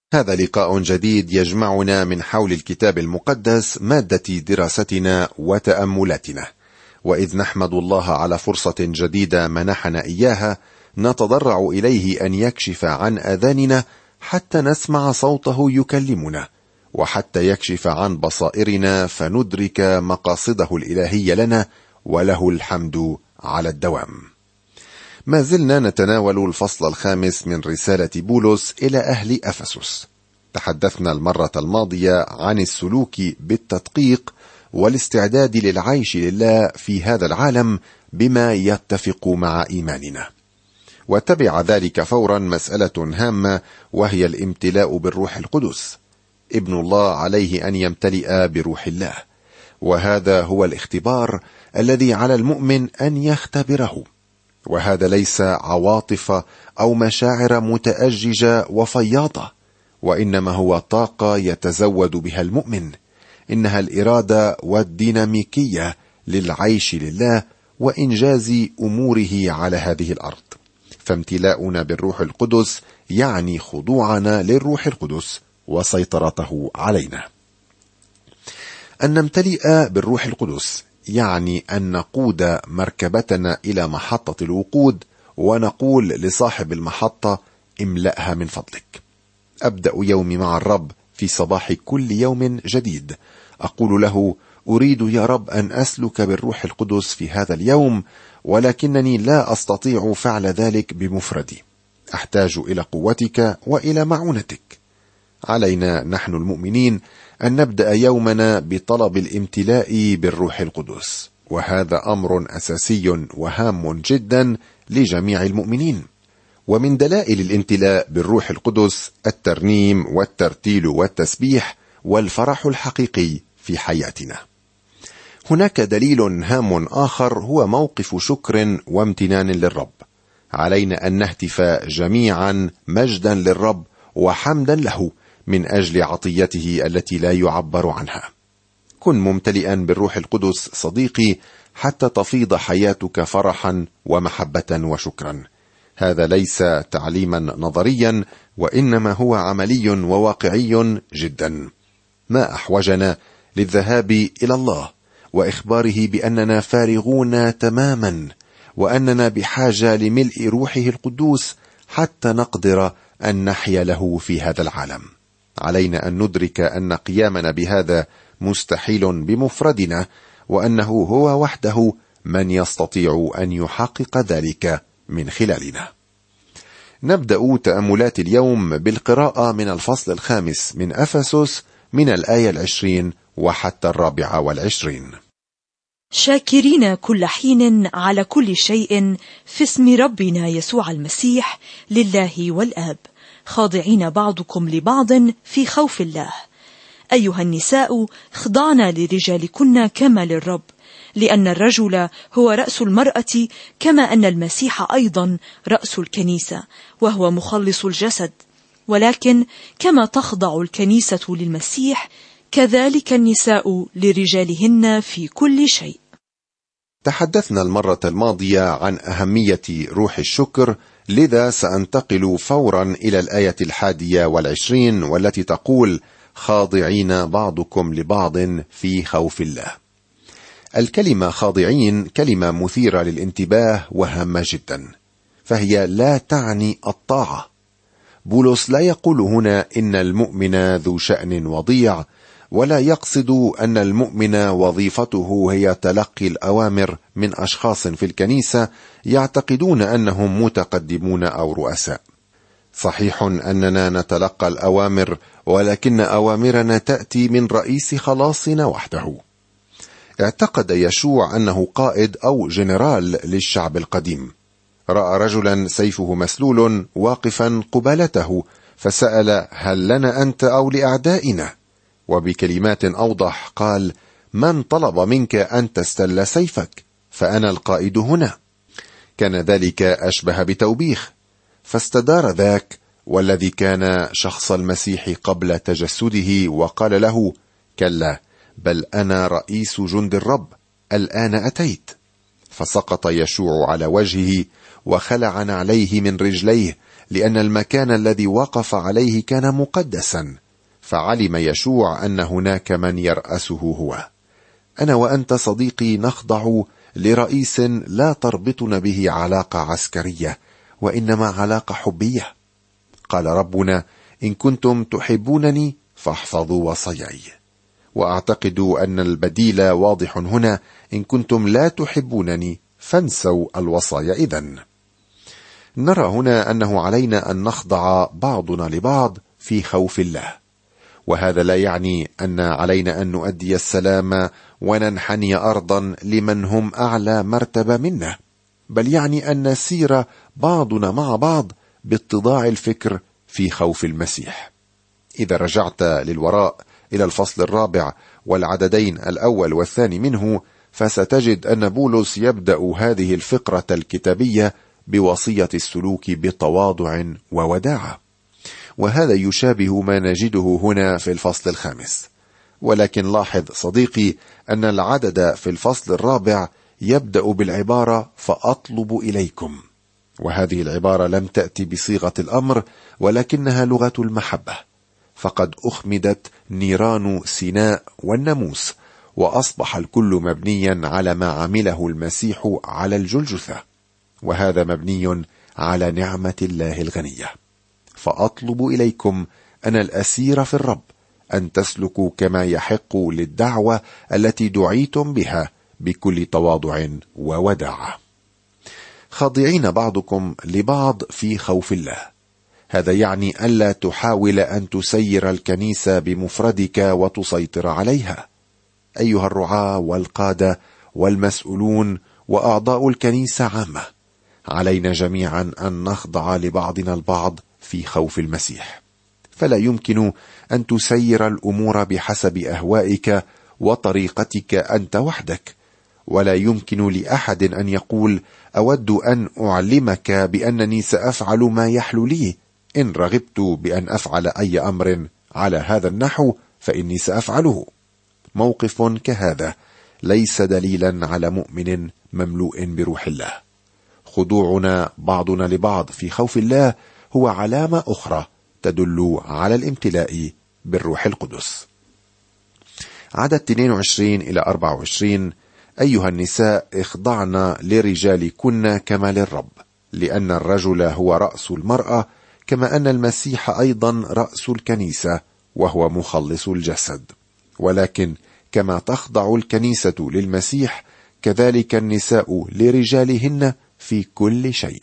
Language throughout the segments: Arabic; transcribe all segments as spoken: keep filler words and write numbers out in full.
هذا لقاء جديد يجمعنا من حول الكتاب المقدس، مادة دراستنا وتأملاتنا. وإذ نحمد الله على فرصة جديدة منحنا إياها، نتضرع إليه أن يكشف عن آذاننا حتى نسمع صوته يكلمنا، وحتى يكشف عن بصائرنا فندرك مقاصده الإلهية لنا، وله الحمد على الدوام. ما زلنا نتناول الفصل الخامس من رسالة بولس إلى أهل أفسس. تحدثنا المرة الماضية عن السلوك بالتدقيق والاستعداد للعيش لله في هذا العالم بما يتفق مع إيماننا، وتبع ذلك فورا مسألة هامة، وهي الامتلاء بالروح القدس. ابن الله عليه أن يمتلئ بروح الله، وهذا هو الاختبار الذي على المؤمن أن يختبره. وهذا ليس عواطف أو مشاعر متأججة وفياضة، وإنما هو طاقة يتزود بها المؤمن. إنها الإرادة والديناميكية للعيش لله وإنجاز أموره على هذه الأرض. فامتلاؤنا بالروح القدس يعني خضوعنا للروح القدس وسيطرته علينا. أن نمتلئ بالروح القدس يعني أن نقود مركبتنا إلى محطة الوقود، ونقول لصاحب المحطة: املأها من فضلك. أبدأ يومي مع الرب في صباح كل يوم جديد، أقول له: أريد يا رب أن أسلك بالروح القدس في هذا اليوم، ولكنني لا أستطيع فعل ذلك بمفردي، أحتاج إلى قوتك وإلى معونتك. علينا نحن المؤمنين أن نبدأ يومنا بطلب الامتلاء بالروح القدس، وهذا أمر أساسي وهام جدا لجميع المؤمنين. ومن دلائل الامتلاء بالروح القدس الترنيم والترتيل والتسبيح والفرح الحقيقي في حياتنا. هناك دليل هام آخر، هو موقف شكر وامتنان للرب. علينا أن نهتف جميعا مجدا للرب وحمدا له من أجل عطيته التي لا يعبر عنها. كن ممتلئا بالروح القدس صديقي حتى تفيض حياتك فرحا ومحبة وشكرا. هذا ليس تعليما نظريا، وإنما هو عملي وواقعي جدا. ما أحوجنا للذهاب إلى الله وإخباره بأننا فارغون تماما، وأننا بحاجة لملء روحه القدوس حتى نقدر أن نحيا له في هذا العالم. علينا أن ندرك أن قيامنا بهذا مستحيل بمفردنا، وأنه هو وحده من يستطيع أن يحقق ذلك من خلالنا. نبدأ تأملات اليوم بالقراءة من الفصل الخامس من أفسس من الآية العشرين وحتى الرابعة والعشرين. شاكرين كل حين على كل شيء في اسم ربنا يسوع المسيح لله والآب، خاضعين بعضكم لبعض في خوف الله. أيها النساء، اخضعن لرجالكن كما للرب، لأن الرجل هو رأس المرأة، كما أن المسيح أيضا رأس الكنيسة، وهو مخلص الجسد. ولكن كما تخضع الكنيسة للمسيح، كذلك النساء لرجالهن في كل شيء. تحدثنا المرة الماضية عن أهمية روح الشكر، لذا سأنتقل فورا إلى الآية الحادية والعشرين، والتي تقول: خاضعين بعضكم لبعض في خوف الله. الكلمة خاضعين كلمة مثيرة للانتباه وهامة جدا، فهي لا تعني الطاعة. بولس لا يقول هنا إن المؤمن ذو شأن وضيع، ولا يقصد أن المؤمن وظيفته هي تلقي الأوامر من أشخاص في الكنيسة يعتقدون أنهم متقدمون أو رؤساء. صحيح أننا نتلقى الأوامر، ولكن أوامرنا تأتي من رئيس خلاصنا وحده. اعتقد يشوع أنه قائد أو جنرال للشعب القديم. رأى رجلا سيفه مسلول واقفا قبالته، فسأل: هل لنا أنت أو لأعدائنا؟ وبكلمات أوضح قال: من طلب منك أن تستل سيفك؟ فأنا القائد هنا. كان ذلك أشبه بتوبيخ، فاستدار ذاك والذي كان شخص المسيح قبل تجسده وقال له: كلا، بل أنا رئيس جند الرب، الآن أتيت. فسقط يشوع على وجهه وخلع نعليه من رجليه، لأن المكان الذي وقف عليه كان مقدسا، فعلم يشوع أن هناك من يرأسه هو. أنا وأنت صديقي نخضع لرئيس لا تربطنا به علاقة عسكرية، وإنما علاقة حبية. قال ربنا: إن كنتم تحبونني فاحفظوا وصاياي. وأعتقد أن البديل واضح هنا: إن كنتم لا تحبونني فانسوا الوصايا. إذن نرى هنا أنه علينا أن نخضع بعضنا لبعض في خوف الله، وهذا لا يعني أن علينا أن نؤدي السلام وننحني أرضا لمن هم أعلى مرتبة منا، بل يعني أن نسير بعضنا مع بعض باتضاع الفكر في خوف المسيح. إذا رجعت للوراء إلى الفصل الرابع والعددين الأول والثاني منه، فستجد أن بولس يبدأ هذه الفقرة الكتابية بوصية السلوك بتواضع ووداعة، وهذا يشابه ما نجده هنا في الفصل الخامس. ولكن لاحظ صديقي أن العدد في الفصل الرابع يبدأ بالعبارة فأطلب إليكم، وهذه العبارة لم تأتي بصيغة الأمر، ولكنها لغة المحبة، فقد أخمدت نيران سيناء والناموس، وأصبح الكل مبنيا على ما عمله المسيح على الجلجثة، وهذا مبني على نعمة الله الغنية. فأطلب إليكم أنا الأسير في الرب أن تسلكوا كما يحق للدعوة التي دعيتم بها بكل تواضع ووداعة، خاضعين بعضكم لبعض في خوف الله. هذا يعني ألا تحاول أن تسير الكنيسة بمفردك وتسيطر عليها. أيها الرعاة والقادة والمسؤولون وأعضاء الكنيسة عامة، علينا جميعا أن نخضع لبعضنا البعض في خوف المسيح. فلا يمكن أن تسير الأمور بحسب أهوائك وطريقتك أنت وحدك، ولا يمكن لأحد أن يقول: أود أن أعلمك بأنني سأفعل ما يحلو لي، إن رغبت بأن أفعل أي أمر على هذا النحو فإني سأفعله. موقف كهذا ليس دليلا على مؤمن مملوء بروح الله. خضوعنا بعضنا لبعض في خوف الله هو علامة أخرى تدل على الامتلاء بالروح القدس. عدد اثنين وعشرين إلى أربعة وعشرين: أيها النساء اخضعن لرجالكن كما للرب، لأن الرجل هو رأس المرأة، كما أن المسيح أيضا رأس الكنيسة وهو مخلص الجسد. ولكن كما تخضع الكنيسة للمسيح، كذلك النساء لرجالهن في كل شيء.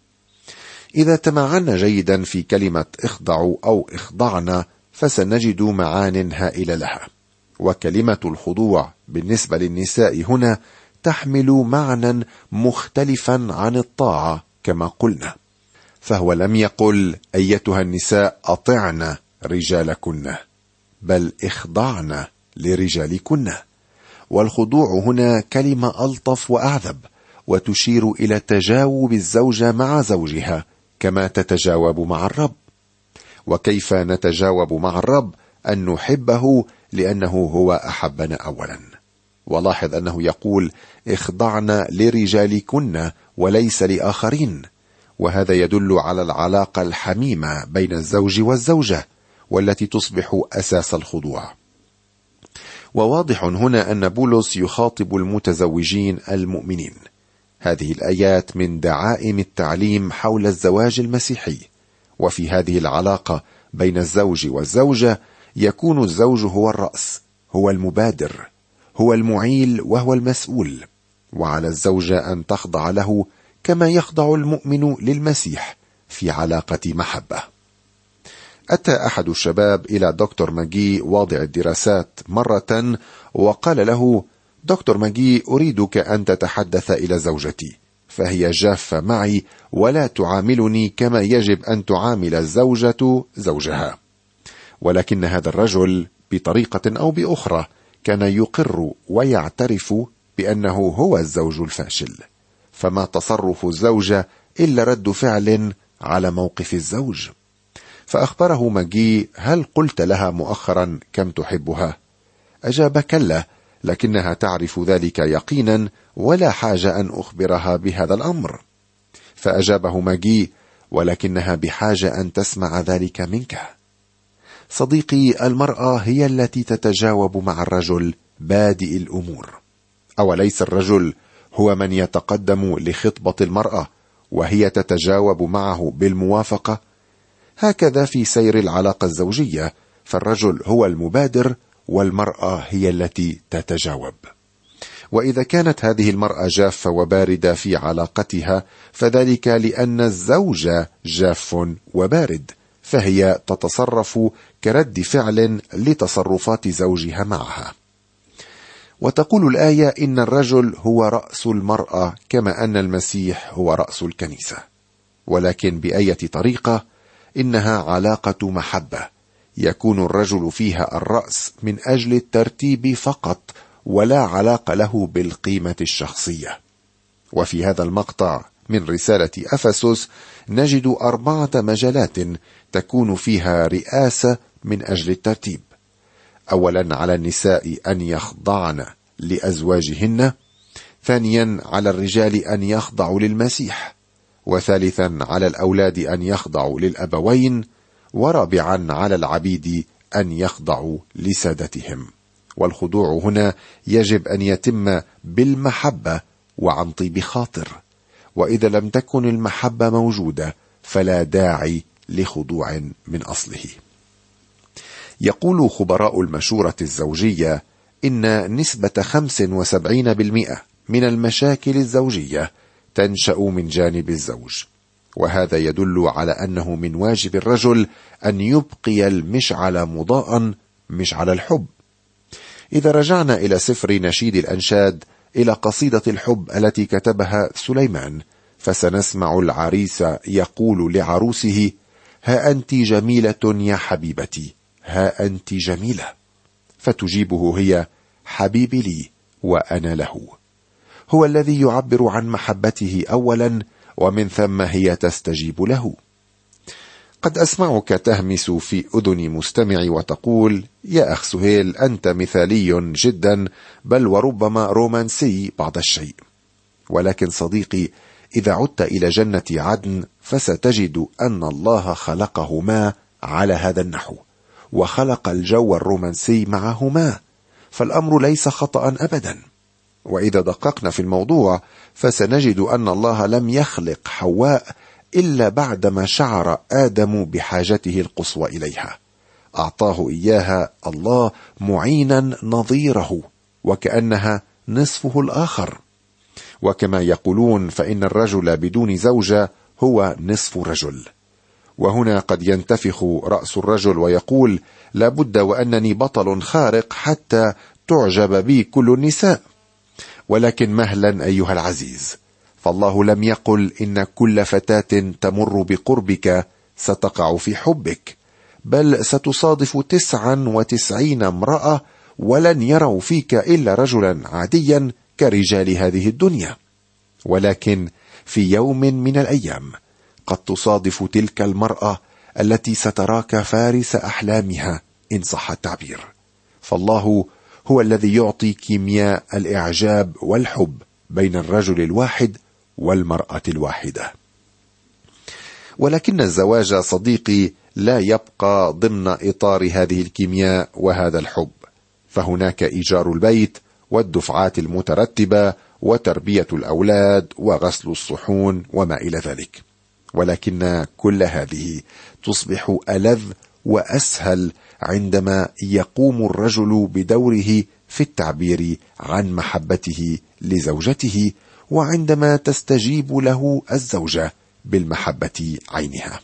إذا تمعنا جيدا في كلمة اخضعوا أو اخضعنا، فسنجد معان هائلة لها. وكلمة الخضوع بالنسبة للنساء هنا تحمل معنى مختلفا عن الطاعة كما قلنا، فهو لم يقل أيتها النساء أطعن رجالكن، بل اخضعن لرجالكن. والخضوع هنا كلمة ألطف وأعذب، وتشير إلى تجاوب الزوجة مع زوجها كما تتجاوب مع الرب. وكيف نتجاوب مع الرب؟ أن نحبه لأنه هو أحبنا أولا. ولاحظ أنه يقول اخضعن لرجالكن وليس لآخرين، وهذا يدل على العلاقة الحميمة بين الزوج والزوجة، والتي تصبح أساس الخضوع. وواضح هنا أن بولس يخاطب المتزوجين المؤمنين. هذه الآيات من دعائم التعليم حول الزواج المسيحي، وفي هذه العلاقة بين الزوج والزوجة يكون الزوج هو الرأس، هو المبادر، هو المعيل وهو المسؤول، وعلى الزوجة أن تخضع له كما يخضع المؤمن للمسيح في علاقة محبة. أتى أحد الشباب إلى دكتور ماجي واضع الدراسات مرة وقال له: دكتور ماجي، أريدك أن تتحدث إلى زوجتي، فهي جافة معي ولا تعاملني كما يجب أن تعامل الزوجة زوجها. ولكن هذا الرجل بطريقة أو بأخرى كان يقر ويعترف بأنه هو الزوج الفاشل، فما تصرف الزوجة إلا رد فعل على موقف الزوج. فأخبره ماجي: هل قلت لها مؤخرا كم تحبها؟ أجاب: كلا، لكنها تعرف ذلك يقينا ولا حاجة أن أخبرها بهذا الأمر. فأجابه ماجي: ولكنها بحاجة أن تسمع ذلك منك. صديقي، المرأة هي التي تتجاوب مع الرجل بادئ الأمور، أوليس الرجل هو من يتقدم لخطبة المرأة وهي تتجاوب معه بالموافقة؟ هكذا في سير العلاقة الزوجية، فالرجل هو المبادر والمرأة هي التي تتجاوب. وإذا كانت هذه المرأة جافة وباردة في علاقتها فذلك لأن الزوج جاف وبارد، فهي تتصرف كرد فعل لتصرفات زوجها معها. وتقول الآية إن الرجل هو رأس المرأة كما أن المسيح هو رأس الكنيسة، ولكن بأية طريقة إنها علاقة محبة يكون الرجل فيها الرأس من أجل الترتيب فقط، ولا علاقة له بالقيمة الشخصية. وفي هذا المقطع من رسالة أفسس نجد أربعة مجالات تكون فيها رئاسة من أجل الترتيب. أولا، على النساء أن يخضعن لأزواجهن. ثانيا، على الرجال أن يخضعوا للمسيح. وثالثا، على الأولاد أن يخضعوا للأبوين. ورابعا، على العبيد أن يخضعوا لسادتهم. والخضوع هنا يجب أن يتم بالمحبة وعن طيب خاطر، وإذا لم تكن المحبة موجودة فلا داعي لخضوع من أصله. يقول خبراء المشورة الزوجية إن نسبة خمسة وسبعين بالمئة من المشاكل الزوجية تنشأ من جانب الزوج، وهذا يدل على أنه من واجب الرجل أن يبقي المشعل مضاء مشعل الحب. إذا رجعنا إلى سفر نشيد الأنشاد إلى قصيدة الحب التي كتبها سليمان، فسنسمع العريس يقول لعروسه: ها أنت جميلة يا حبيبتي، ها أنت جميلة، فتجيبه هي: حبيبي لي وأنا له. هو الذي يعبر عن محبته أولا، ومن ثم هي تستجيب له. قد أسمعك تهمس في أذن مستمعي وتقول: يا أخ سهيل، أنت مثالي جدا، بل وربما رومانسي بعض الشيء. ولكن صديقي، إذا عدت إلى جنة عدن فستجد أن الله خلقهما على هذا النحو، وخلق الجو الرومانسي معهما، فالأمر ليس خطأ أبدا. وإذا دققنا في الموضوع فسنجد أن الله لم يخلق حواء إلا بعدما شعر آدم بحاجته القصوى إليها، أعطاه إياها الله معينا نظيره، وكأنها نصفه الآخر. وكما يقولون فإن الرجل بدون زوجة هو نصف رجل. وهنا قد ينتفخ رأس الرجل ويقول: لابد وأنني بطل خارق حتى تعجب بي كل النساء. ولكن مهلا أيها العزيز، فالله لم يقل إن كل فتاة تمر بقربك ستقع في حبك، بل ستصادف تسعا وتسعين امرأة ولن يروا فيك إلا رجلا عاديا كرجال هذه الدنيا. ولكن في يوم من الأيام قد تصادف تلك المرأة التي ستراك فارس أحلامها إن صح التعبير. فالله هو الذي يعطي كيمياء الإعجاب والحب بين الرجل الواحد والمرأة الواحدة. ولكن الزواج صديقي لا يبقى ضمن إطار هذه الكيمياء وهذا الحب، فهناك إيجار البيت والدفعات المترتبة وتربية الأولاد وغسل الصحون وما إلى ذلك. ولكن كل هذه تصبح ألذ وأسهل عندما يقوم الرجل بدوره في التعبير عن محبته لزوجته، وعندما تستجيب له الزوجة بالمحبة عينها.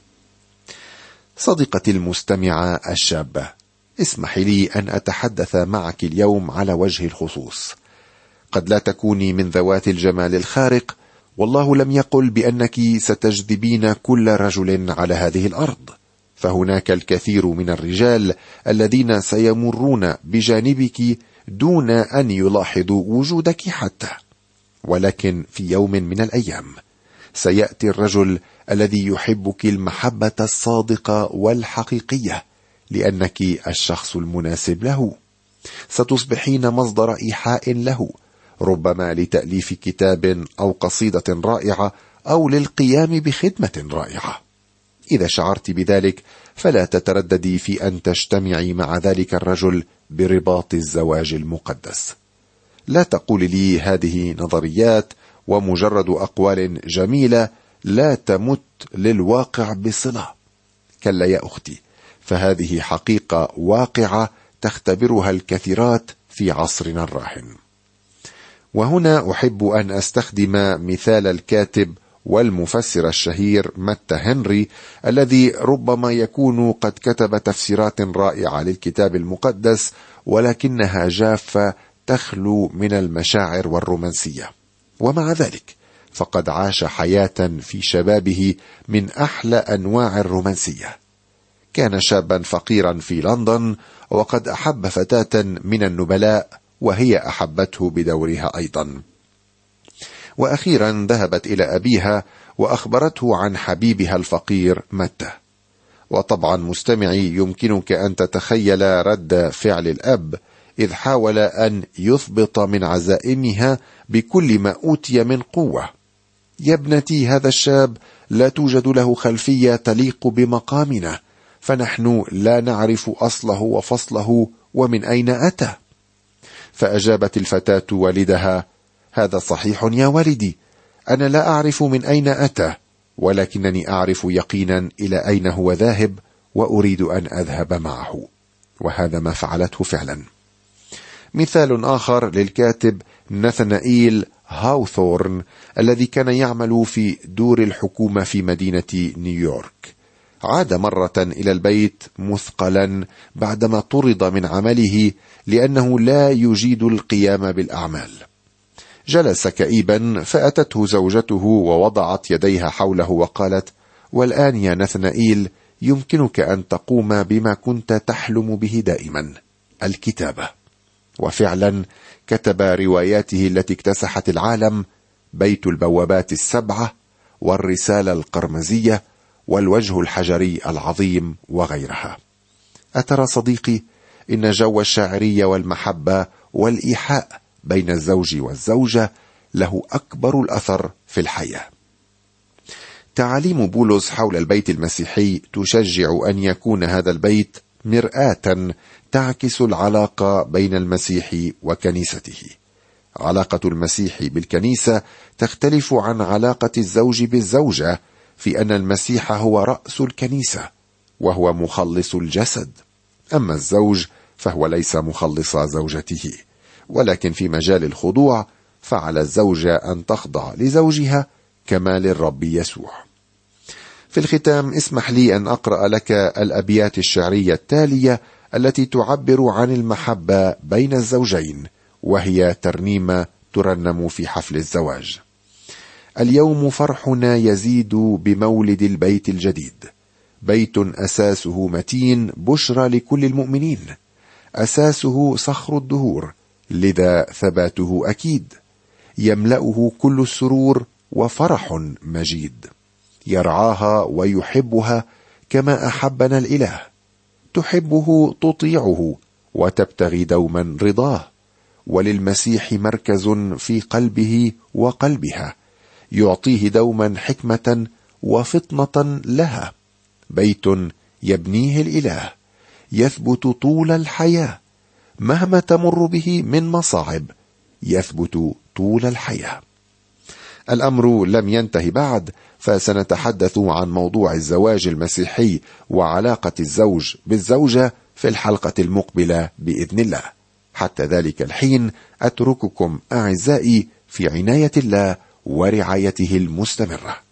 صديقتي المستمعة الشابة، اسمحي لي أن أتحدث معك اليوم على وجه الخصوص. قد لا تكوني من ذوات الجمال الخارق، والله لم يقل بأنك ستجذبين كل رجل على هذه الأرض، فهناك الكثير من الرجال الذين سيمرون بجانبك دون أن يلاحظوا وجودك حتى. ولكن في يوم من الأيام سيأتي الرجل الذي يحبك المحبة الصادقة والحقيقية، لأنك الشخص المناسب له. ستصبحين مصدر إيحاء له، ربما لتأليف كتاب أو قصيدة رائعة أو للقيام بخدمة رائعة. إذا شعرت بذلك فلا تترددي في أن تجتمعي مع ذلك الرجل برباط الزواج المقدس. لا تقول لي هذه نظريات ومجرد أقوال جميلة لا تمت للواقع بصلة. كلا يا أختي، فهذه حقيقة واقعة تختبرها الكثيرات في عصرنا الراهن. وهنا أحب أن أستخدم مثال الكاتب والمفسر الشهير متى هنري، الذي ربما يكون قد كتب تفسيرات رائعة للكتاب المقدس، ولكنها جافة تخلو من المشاعر والرومانسية. ومع ذلك فقد عاش حياة في شبابه من أحلى أنواع الرومانسية. كان شابا فقيرا في لندن، وقد أحب فتاة من النبلاء وهي أحبته بدورها أيضا. وأخيرا ذهبت إلى أبيها وأخبرته عن حبيبها الفقير متى. وطبعا مستمعي، يمكنك أن تتخيل رد فعل الأب إذ حاول أن يثبط من عزائمها بكل ما أوتي من قوة. يا ابنتي، هذا الشاب لا توجد له خلفية تليق بمقامنا، فنحن لا نعرف أصله وفصله ومن أين أتى. فأجابت الفتاة والدها: هذا صحيح يا والدي، أنا لا أعرف من أين أتى، ولكنني أعرف يقينا إلى أين هو ذاهب، وأريد أن أذهب معه. وهذا ما فعلته فعلا. مثال آخر للكاتب ناثانائيل هاوثورن، الذي كان يعمل في دور الحكومة في مدينة نيويورك. عاد مرة إلى البيت مثقلا بعدما طرد من عمله لأنه لا يجيد القيام بالأعمال. جلس كئيبا، فأتته زوجته ووضعت يديها حوله وقالت: والآن يا ناثانائيل يمكنك أن تقوم بما كنت تحلم به دائما، الكتابة. وفعلا كتب رواياته التي اكتسحت العالم: بيت البوابات السبعة، والرسالة القرمزية، والوجه الحجري العظيم، وغيرها. أترى صديقي إن جو الشاعرية والمحبة والإيحاء بين الزوج والزوجة له أكبر الأثر في الحياة. تعاليم بولس حول البيت المسيحي تشجع أن يكون هذا البيت مرآة تعكس العلاقة بين المسيح وكنيسته. علاقة المسيح بالكنيسة تختلف عن علاقة الزوج بالزوجة، في أن المسيح هو رأس الكنيسة وهو مخلص الجسد، أما الزوج فهو ليس مخلص زوجته. ولكن في مجال الخضوع فعلى الزوجة أن تخضع لزوجها كما للرب يسوع. في الختام اسمح لي أن أقرأ لك الأبيات الشعرية التالية التي تعبر عن المحبة بين الزوجين، وهي ترنيمة ترنم في حفل الزواج. اليوم فرحنا يزيد بمولد البيت الجديد، بيت أساسه متين بشرى لكل المؤمنين، أساسه صخر الدهور لذا ثباته أكيد، يملأه كل السرور وفرح مجيد، يرعاها ويحبها كما أحبنا الإله، تحبه تطيعه وتبتغي دوما رضاه، وللمسيح مركز في قلبه وقلبها، يعطيه دوما حكمة وفطنة لها، بيت يبنيه الإله يثبت طول الحياة، مهما تمر به من مصاعب يثبت طول الحياة. الأمر لم ينتهي بعد، فسنتحدث عن موضوع الزواج المسيحي وعلاقة الزوج بالزوجة في الحلقة المقبلة بإذن الله. حتى ذلك الحين أترككم أعزائي في عناية الله ورعايته المستمرة.